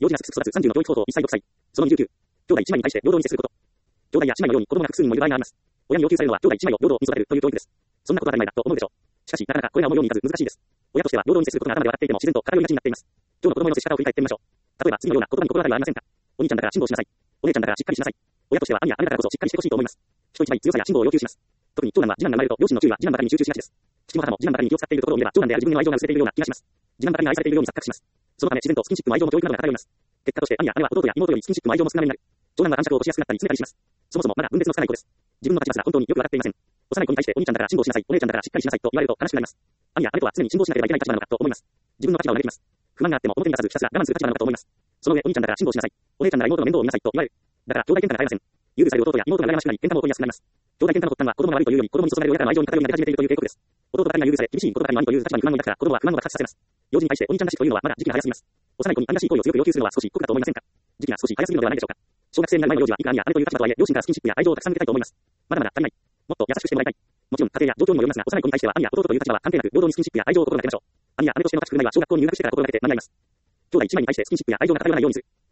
幼児がすくすく育つ30の教育方法1歳6歳。その29。兄弟1枚に対して平等に接すること。兄弟や姉妹のように子供が複数人もいる場合があります。親に要求されるのは兄弟1枚を平等に育てるという教育です。そんなことは当たり前だと思うでしょう。しかし、なかなかこれが思うようにいかず難しいです。親としては平等に接することが頭で分かっていても自然と偏りがちになっています。今日の子供への接し方を振り返ってみましょう。例えば次のような言葉に心当たりはありませんか。お兄ちゃんだから辛抱しなさい。お姉ちゃんだからしっかりしなさい。親としては兄や姉だからこそしっかりしてほしいと思います。人一倍強さや辛抱を要求します。特に長男は次男が生まれると両親の注意は次男ばかりに集中しがちです。父も母も次男ばかりに気を使っているところを見れば長男である自分への愛情が薄れているような気がします。次男ばかりに愛されているように錯覚します。そのため自然とスキンシップの愛情も教育などが偏ります。結果として兄や姉は弟や妹よりスキンシップの愛情も少なめになる。長男は感触を落としやすくなったり詰めたりします。そもそもまだ分別のつかない子です。自分の立場すら本当によくわかっていません。幼い子に対してお兄ちゃんだから辛抱しなさい、お姉ちゃんだからしっかりしなさいと言われると悲しくなります。兄や姉とは常に辛抱しなければいけない立場なのかと思います。自分の立場を嘆きます。不満があっても表に出さずひたすら我慢する立場なのかと思います。その上、お兄ちゃんだから辛抱しなさい、お姉ちゃんなら妹の面倒を見なさいと言われる。だから兄弟喧嘩が絶えません。優遇される弟や妹が羨ましくなり喧嘩も起こりやすくなります。兄弟喧嘩の発端は子供が悪いというより子供に注がれる親からの愛情に偏りが出始めているという警告です。弟ばかりが優遇され厳しい弟ばかりの兄という立場に不満を抱くから子供は不満を爆発させます。幼児に対してお兄ちゃんらしくというのはまだ時期が早すぎます。幼い子に兄らしい行為を強く要求するのは少し酷だと思いませんか。時期が少し早すぎるのではないでしょうか。小学生になる前の幼児はいくら兄や姉という立場とはいえ両親からスキンシップや愛情をたくさん受けたいと思います。まだまだ足りない。もっと優しくしてもらいたい。もちろん家庭や状況にもよりますが幼い子に対しては兄や弟という立場は関係なく平等にスキンシップや愛情を心がけましょう。兄や姉としての価値くらいは小学校に入学してから心がけて学びます。兄弟一枚に対してスキンシップや愛情が偏らないようにする。